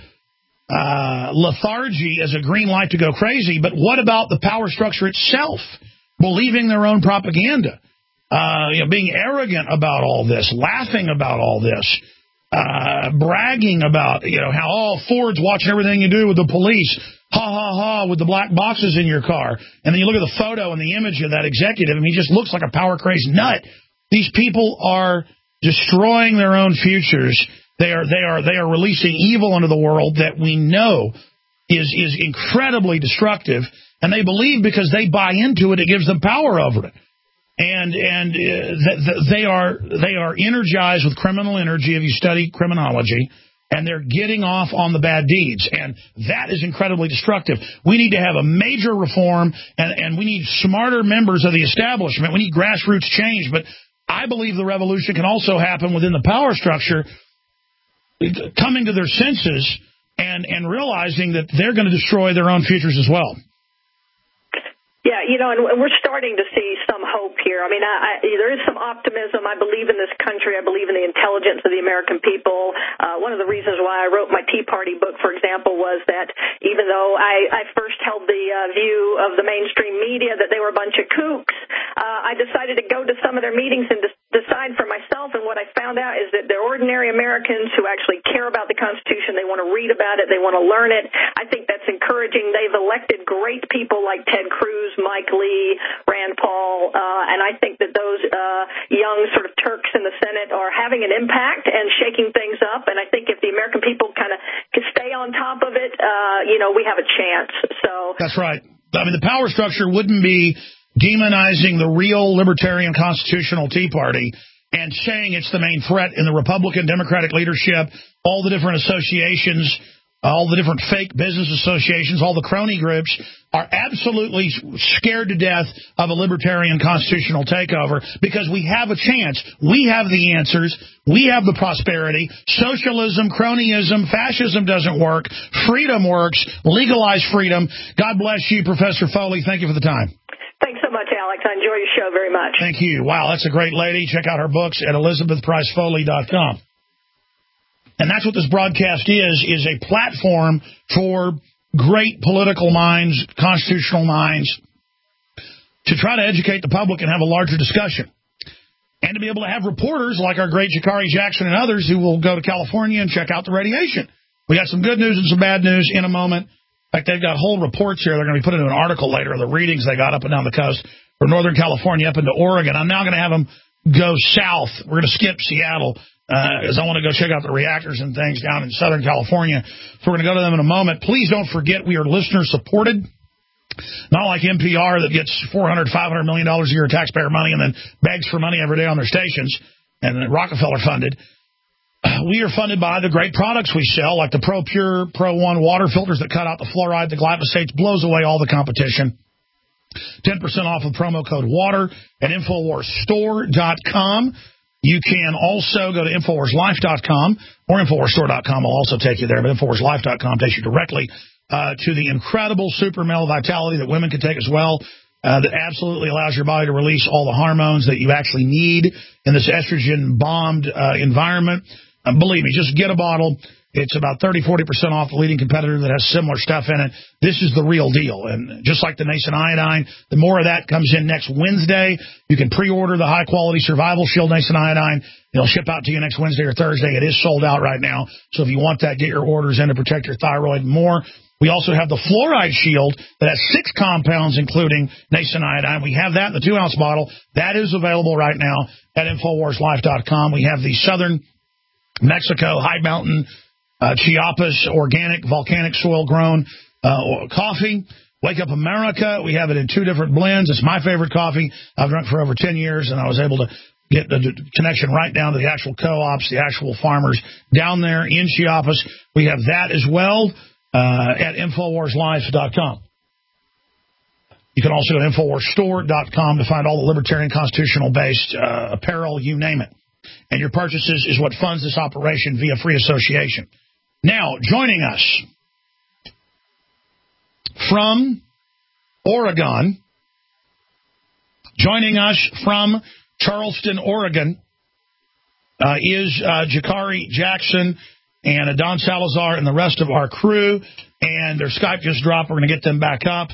lethargy as a green light to go crazy. But what about the power structure itself? Believing their own propaganda. Being arrogant about all this, laughing about all this, bragging about, how, Ford's watching everything you do with the police. Ha, ha, ha, with the black boxes in your car. And then you look at the photo and the image of that executive, and he just looks like a power-crazed nut. These people are destroying their own futures. They are releasing evil into the world that we know is incredibly destructive, and they believe because they buy into it, it gives them power over it. And they are energized with criminal energy if you study criminology, and they're getting off on the bad deeds. And that is incredibly destructive. We need to have a major reform, and we need smarter members of the establishment. We need grassroots change. But I believe the revolution can also happen within the power structure, coming to their senses and realizing that they're going to destroy their own futures as well. Yeah, and we're starting to see some hope here. I mean, there is some optimism. I believe in this country. I believe in the intelligence of the American people. One of the reasons why I wrote my Tea Party book, for example, was that even though I first held the view of the mainstream media that they were a bunch of kooks, I decided to go to some of their meetings and decide for myself. And what I found out is that they're ordinary Americans who actually care about the Constitution. They want to read about it. They want to learn it. I think that's encouraging. They've elected great people like Ted Cruz, Mike Lee, Rand Paul, and I think that those young sort of Turks in the Senate are having an impact and shaking things up. And I think if the American people kind of can stay on top of it, we have a chance. So that's right. I mean, the power structure wouldn't be demonizing the real libertarian constitutional Tea Party and saying it's the main threat in the Republican Democratic leadership, all the different associations, all the different fake business associations, all the crony groups are absolutely scared to death of a libertarian constitutional takeover because we have a chance. We have the answers. We have the prosperity. Socialism, cronyism, fascism doesn't work. Freedom works. Legalize freedom. God bless you, Professor Foley. Thank you for the time. Thanks so much, Alex. I enjoy your show very much. Thank you. Wow, that's a great lady. Check out her books at ElizabethPriceFoley.com. And that's what this broadcast is a platform for great political minds, constitutional minds, to try to educate the public and have a larger discussion. And to be able to have reporters like our great Jakari Jackson and others who will go to California and check out the radiation. We got some good news and some bad news in a moment. In fact, they've got whole reports here. They're going to be put into an article later of the readings they got up and down the coast for Northern California up into Oregon. I'm now going to have them go south. We're going to skip Seattle because I want to go check out the reactors and things down in Southern California. So we're going to go to them in a moment. Please don't forget we are listener-supported. Not like NPR that gets $400, $500 million a year of taxpayer money and then begs for money every day on their stations, and Rockefeller-funded. We are funded by the great products we sell, like the ProPure, Pro One water filters that cut out the fluoride, the glyphosates, blows away all the competition. 10% off with promo code WATER at InfoWarsStore.com. You can also go to InfoWarsLife.com or InfoWarsStore.com will also take you there, but InfoWarsLife.com takes you directly to the incredible super male vitality that women can take as well. That absolutely allows your body to release all the hormones that you actually need in this estrogen-bombed environment. Believe me, just get a bottle. It's about 30-40% off the leading competitor that has similar stuff in it. This is the real deal. And just like the Nascent Iodine, the more of that comes in next Wednesday. You can pre-order the high-quality Survival Shield Nascent Iodine. It'll ship out to you next Wednesday or Thursday. It is sold out right now. So if you want that, get your orders in to protect your thyroid more. We also have the Fluoride Shield that has 6 compounds, including Nascent Iodine. We have that in the 2-ounce bottle. That is available right now at InfoWarsLife.com. We have the Southern Mexico High Mountain Chiapas organic volcanic soil grown coffee. Wake Up America. We have it in 2 different blends. It's my favorite coffee. I've drunk for over 10 years, and I was able to get the connection right down to the actual co-ops, the actual farmers down there in Chiapas. We have that as well at InfoWarsLife.com. You can also go to InfoWarsStore.com to find all the libertarian constitutional-based apparel, you name it. And your purchases is what funds this operation via free association. Now, joining us from Oregon, joining us from Charleston, Oregon, is Jakari Jackson and Don Salazar and the rest of our crew. And their Skype just dropped. We're going to get them back up.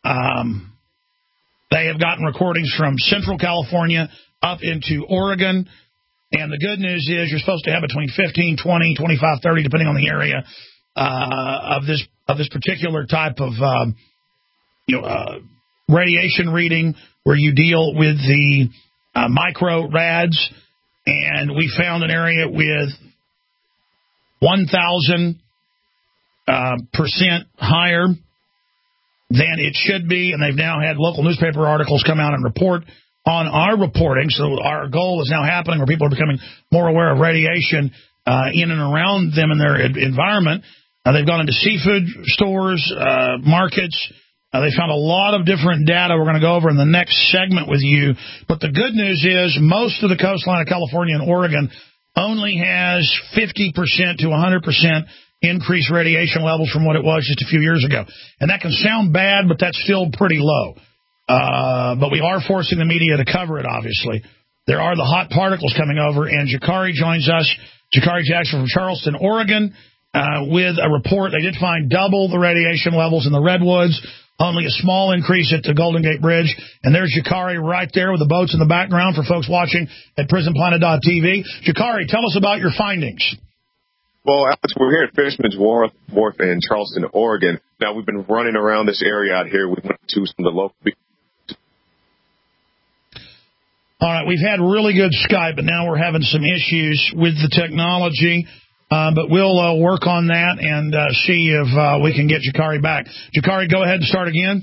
They have gotten recordings from Central California up into Oregon. And the good news is you're supposed to have between 15, 20, 25, 30, depending on the area, of this particular type of radiation reading where you deal with the micro rads. And we found an area with 1,000% higher than it should be. And they've now had local newspaper articles come out and report on our reporting. So our goal is now happening where people are becoming more aware of radiation in and around them in their environment. They've gone into seafood stores, markets. They found a lot of different data we're going to go over in the next segment with you. But the good news is most of the coastline of California and Oregon only has 50% to 100% increased radiation levels from what it was just a few years ago. And that can sound bad, but that's still pretty low. But we are forcing the media to cover it, obviously. There are the hot particles coming over, and Jakari joins us, Jakari Jackson from Charleston, Oregon, with a report. They did find double the radiation levels in the Redwoods, only a small increase at the Golden Gate Bridge. And there's Jakari right there with the boats in the background for folks watching at PrisonPlanet.tv. Jakari, tell us about your findings. Well, Alex, we're here at Fisherman's Wharf in Charleston, Oregon. Now, we've been running around this area out here. We went to some of the local. All right, we've had really good Skype, but now we're having some issues with the technology. But we'll work on that and see if we can get Jakari back. Jakari, go ahead and start again.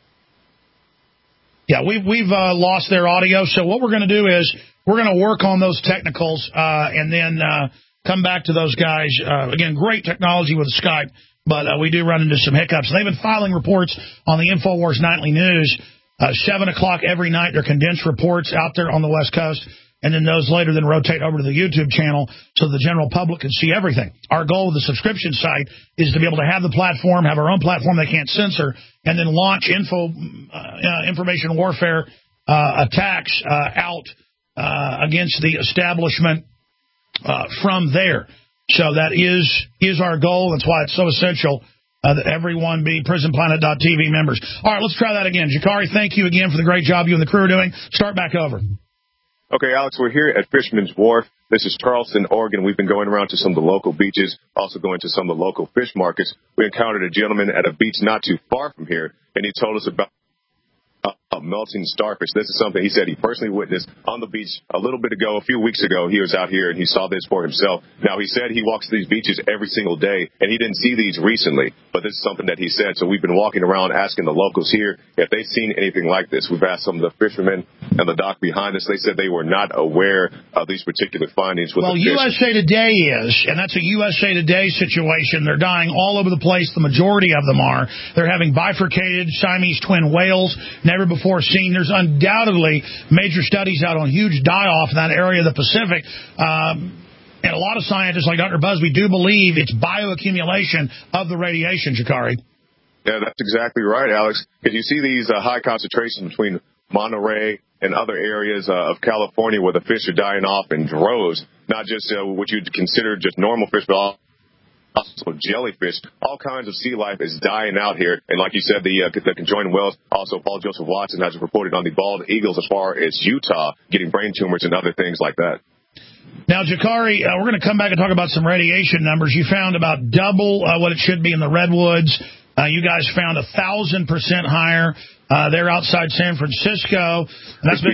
Yeah, we've lost their audio, so what we're going to do is we're going to work on those technicals and then come back to those guys. Again, great technology with Skype, but we do run into some hiccups. They've been filing reports on the InfoWars Nightly News. 7 o'clock every night, they're condensed reports out there on the West Coast, and then those later then rotate over to the YouTube channel so the general public can see everything. Our goal with the subscription site is to be able to have the platform, have our own platform they can't censor, and then launch information warfare attacks out against the establishment from there. So that is our goal. That's why it's so essential that everyone be PrisonPlanet.tv members. All right, let's try that again. Jakari, thank you again for the great job you and the crew are doing. Start back over. Okay, Alex, we're here at Fisherman's Wharf. This is Charleston, Oregon. We've been going around to some of the local beaches, also going to some of the local fish markets. We encountered a gentleman at a beach not too far from here, and he told us about melting starfish. This is something he said he personally witnessed on the beach a few weeks ago. He was out here and he saw this for himself. Now, he said he walks these beaches every single day, and he didn't see these recently, but this is something that he said. So we've been walking around asking the locals here if they've seen anything like this. We've asked some of the fishermen and the dock behind us. They said they were not aware of these particular findings. With the fish. USA Today is, and that's a USA Today situation. They're dying all over the place. The majority of them are. They're having bifurcated Siamese twin whales, never before seen. There's undoubtedly major studies out on huge die-off in that area of the Pacific. And a lot of scientists like Dr. Busby do believe it's bioaccumulation of the radiation, Jakari. Yeah, that's exactly right, Alex. Because you see these high concentrations between Monterey and other areas of California where the fish are dying off in droves, not just what you'd consider just normal fish, but also jellyfish. All kinds of sea life is dying out here. And like you said, the conjoined whales, also Paul Joseph Watson has reported on the bald eagles as far as Utah getting brain tumors and other things like that. Now, Jakari, we're going to come back and talk about some radiation numbers. You found about double what it should be in the redwoods. You guys found 1,000% higher. They're outside San Francisco. And that's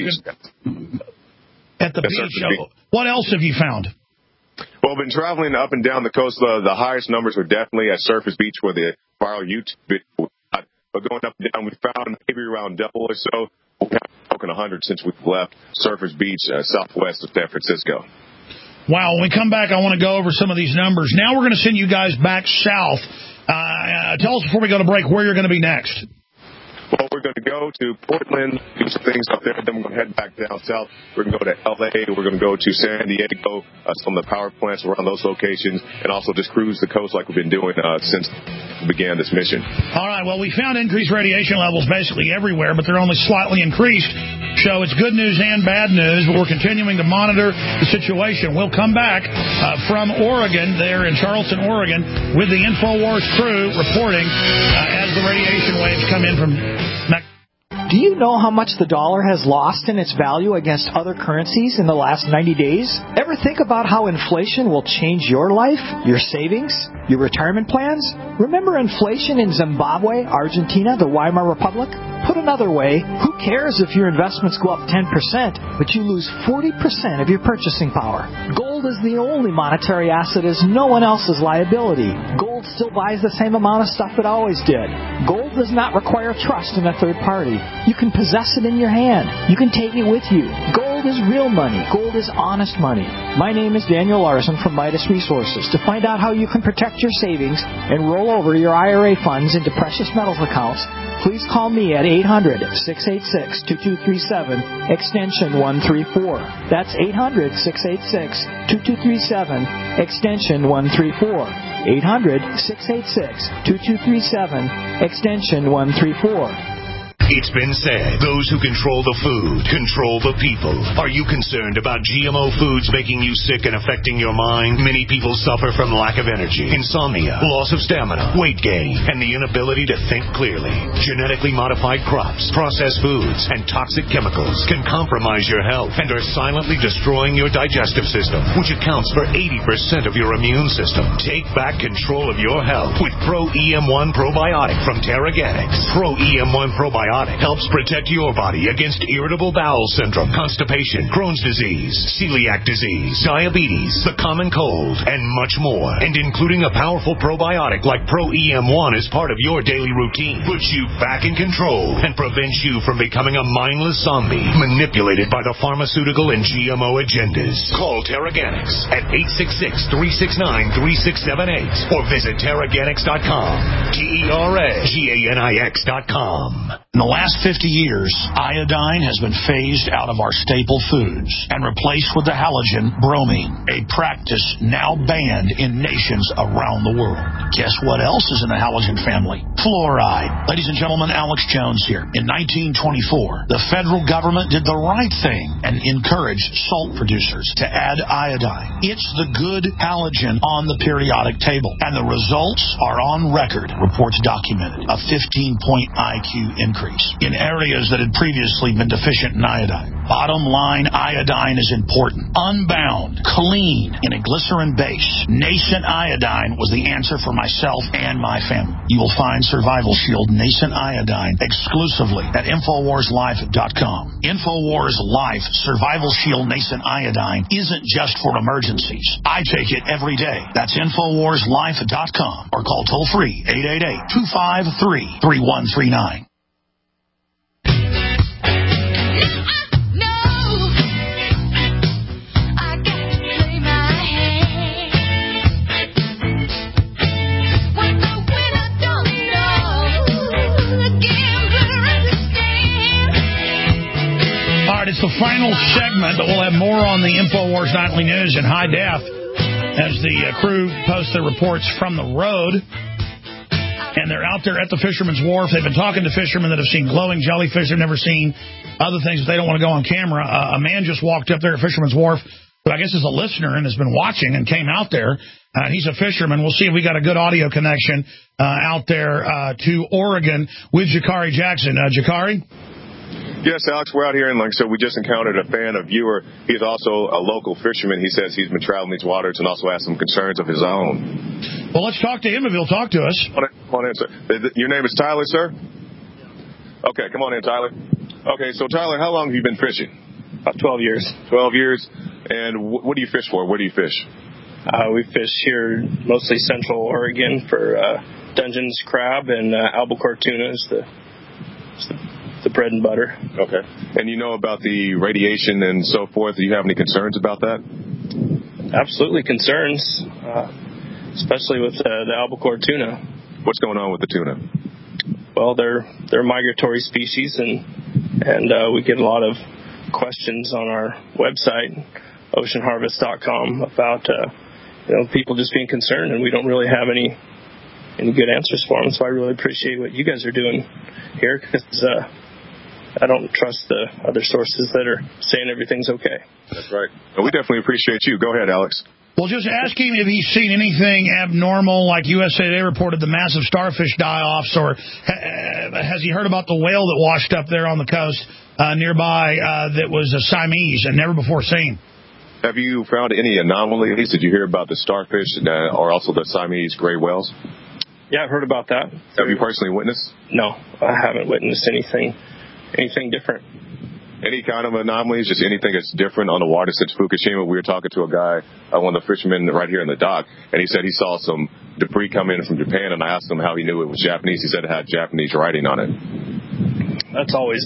at the beach. What else have you found? Well, I've been traveling up and down the coast. The highest numbers are definitely at Surface Beach where the viral YouTube video. But going up and down, we found maybe around double or so. We haven't broken 100 since we've left Surface Beach, southwest of San Francisco. Wow. When we come back, I want to go over some of these numbers. Now we're going to send you guys back south. Tell us before we go to break where you're going to be next. Well, we're going to go to Portland, do some things up there, then we're going to head back down south. We're going to go to L.A., we're going to go to San Diego, some of the power plants around those locations, and also just cruise the coast like we've been doing since we began this mission. All right, well, we found increased radiation levels basically everywhere, but they're only slightly increased. So it's good news and bad news, but we're continuing to monitor the situation. We'll come back from Oregon, there in Charleston, Oregon, with the InfoWars crew reporting as the radiation waves come in from Do you know how much the dollar has lost in its value against other currencies in the last 90 days? Ever think about how inflation will change your life, your savings, your retirement plans? Remember inflation in Zimbabwe, Argentina, the Weimar Republic? Put another way, who cares if your investments go up 10%, but you lose 40% of your purchasing power? Gold is the only monetary asset as no one else's liability. Gold still buys the same amount of stuff it always did. Gold does not require trust in a third party. You can possess it in your hand. You can take it with you. Gold is real money. Gold is honest money. My name is Daniel Larson from Midas Resources. To find out how you can protect your savings and roll over your IRA funds into precious metals accounts, please call me at 800-686-2237, extension 134. That's 800-686-2237, extension 134. 800-686-2237, extension 134. It's been said, those who control the food control the people. Are you concerned about GMO foods making you sick and affecting your mind? Many people suffer from lack of energy, insomnia, loss of stamina, weight gain, and the inability to think clearly. Genetically modified crops, processed foods, and toxic chemicals can compromise your health and are silently destroying your digestive system, which accounts for 80% of your immune system. Take back control of your health with Pro EM1 Probiotic from Terraganics. Pro EM1 Probiotic helps protect your body against irritable bowel syndrome, constipation, Crohn's disease, celiac disease, diabetes, the common cold, and much more. And including a powerful probiotic like Pro EM1 is part of your daily routine, puts you back in control and prevents you from becoming a mindless zombie manipulated by the pharmaceutical and GMO agendas. Call Terraganics at 866-369-3678 or visit Terraganics.com. Terraganix.com. In the last 50 years, iodine has been phased out of our staple foods and replaced with the halogen bromine, a practice now banned in nations around the world. Guess what else is in the halogen family? Fluoride. Ladies and gentlemen, Alex Jones here. In 1924, the federal government did the right thing and encouraged salt producers to add iodine. It's the good halogen on the periodic table, and the results are on record, reports documented. A 15-point IQ increase in areas that had previously been deficient in iodine. Bottom line, iodine is important. Unbound, clean, in a glycerin base. Nascent iodine was the answer for myself and my family. You will find Survival Shield Nascent Iodine exclusively at InfoWarsLife.com. InfoWars Life Survival Shield Nascent Iodine isn't just for emergencies. I take it every day. That's InfoWarsLife.com or call toll-free 888-253-3139. It's the final segment, but we'll have more on the InfoWars Nightly News in high def as the crew posts their reports from the road. And they're out there at the Fisherman's Wharf. They've been talking to fishermen that have seen glowing jellyfish. They've never seen other things, but they don't want to go on camera. A man just walked up there at Fisherman's Wharf, who I guess is a listener and has been watching and came out there. He's a fisherman. We'll see if we got a good audio connection out there to Oregon with Jakari Jackson. Jakari? Yes, Alex, we're out here, and like I said, we just encountered a fan, a viewer. He's also a local fisherman. He says he's been traveling these waters and also has some concerns of his own. Well, let's talk to him if he'll talk to us. Come on in, sir. Your name is Tyler, sir? Okay, come on in, Tyler. Okay, so Tyler, how long have you been fishing? About 12 years. 12 years. And what do you fish for? Where do you fish? We fish here mostly Central Oregon for Dungeness crab and albacore tuna is the bread and butter. Okay. And you know about the radiation and so forth. Do you have any concerns about that? Absolutely concerns, especially with the albacore tuna. What's going on with the tuna? Well, they're migratory species, and we get a lot of questions on our website, oceanharvest.com, about people just being concerned, and we don't really have any good answers for them. So I really appreciate what you guys are doing here, because I don't trust the other sources that are saying everything's okay. That's right. And we definitely appreciate you. Go ahead, Alex. Well, just ask him if he's seen anything abnormal, like USA Today reported the massive starfish die-offs, or has he heard about the whale that washed up there on the coast nearby that was a Siamese and never before seen? Have you found any anomalies? Did you hear about the starfish or also the Siamese gray whales? Yeah, I've heard about that. Have you personally witnessed? No, I haven't witnessed anything different. Any kind of anomalies, just anything that's different on the water since Fukushima? We were talking to a guy, one of the fishermen right here in the dock, and he said he saw some debris come in from Japan, and I asked him how he knew it was Japanese. He said it had Japanese writing on it. There's always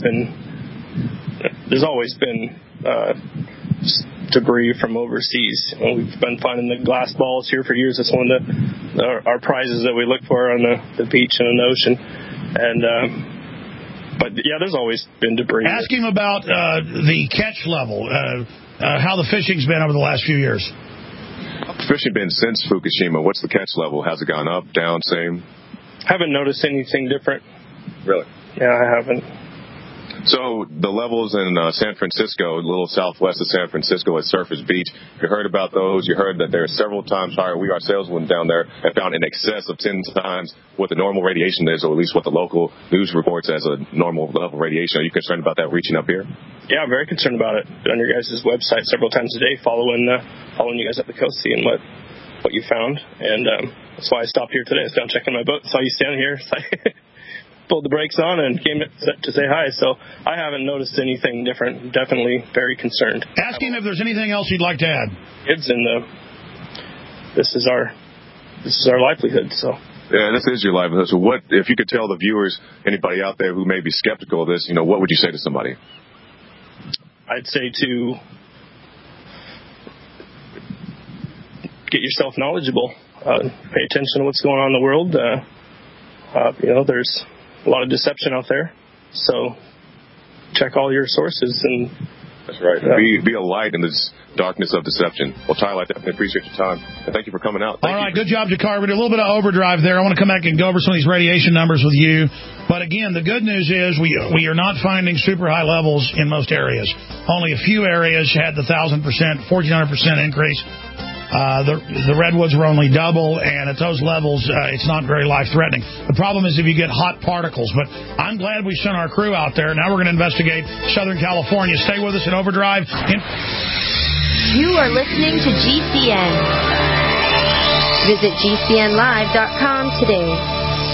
been debris from overseas. We've been finding the glass balls here for years. That's one of our prizes that we look for on the beach and in the ocean. And but yeah, there's always been debris. Ask him about the catch level, how the fishing's been over the last few years. How's the fishing been since Fukushima? What's the catch level? Has it gone up, down, same? Haven't noticed anything different. Really? Yeah, I haven't. So the levels in San Francisco, a little southwest of San Francisco at Surface Beach, you heard about those. You heard that they're several times higher. We ourselves went down there and found in excess of 10 times what the normal radiation is, or at least what the local news reports as a normal level radiation. Are you concerned about that reaching up here? Yeah, I'm very concerned about it. On your guys' website several times a day, following you guys up the coast, seeing what you found. And that's why I stopped here today. I was down checking my boat. Saw you standing here. Pulled the brakes on and came to say hi. So I haven't noticed anything different. Definitely very concerned. Ask him if there's anything else you'd like to add. Kids this is our livelihood. So yeah, this is your livelihood. So what if you could tell the viewers, anybody out there who may be skeptical of this, what would you say to somebody? I'd say to get yourself knowledgeable. Pay attention to what's going on in the world. There's a lot of deception out there, so check all your sources. And that's right. Be a light in this darkness of deception. Well, Tyler, I definitely appreciate your time, and thank you for coming out. All right, good job, Jakari. We did a little bit of overdrive there. I want to come back and go over some of these radiation numbers with you. But again, the good news is we are not finding super high levels in most areas. Only a few areas had the 1,000%, 1,400% increase. The redwoods were only double, and at those levels, it's not very life-threatening. The problem is if you get hot particles. But I'm glad we sent our crew out there. Now we're going to investigate Southern California. Stay with us in Overdrive. You are listening to GCN. Visit GCNlive.com today.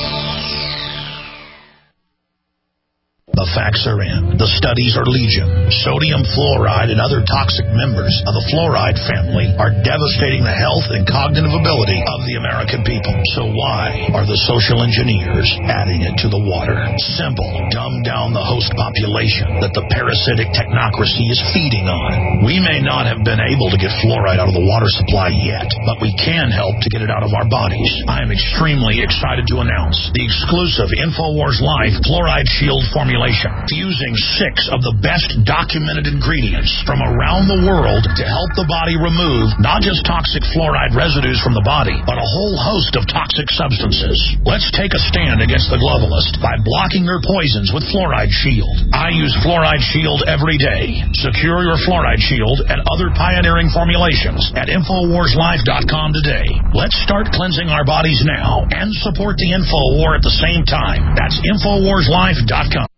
The facts are in. The studies are legion. Sodium fluoride and other toxic members of the fluoride family are devastating the health and cognitive ability of the American people. So why are the social engineers adding it to the water? Simple. Dumb down the host population that the parasitic technocracy is feeding on. We may not have been able to get fluoride out of the water supply yet, but we can help to get it out of our bodies. I am extremely excited to announce the exclusive InfoWars Life Fluoride Shield formulation, fusing 6 of the best documented ingredients from around the world to help the body remove not just toxic fluoride residues from the body, but a whole host of toxic substances. Let's take a stand against the globalists by blocking their poisons with Fluoride Shield. I use Fluoride Shield every day. Secure your Fluoride Shield and other pioneering formulations at InfoWarsLife.com today. Let's start cleansing our bodies now and support the InfoWar at the same time. That's InfoWarsLife.com.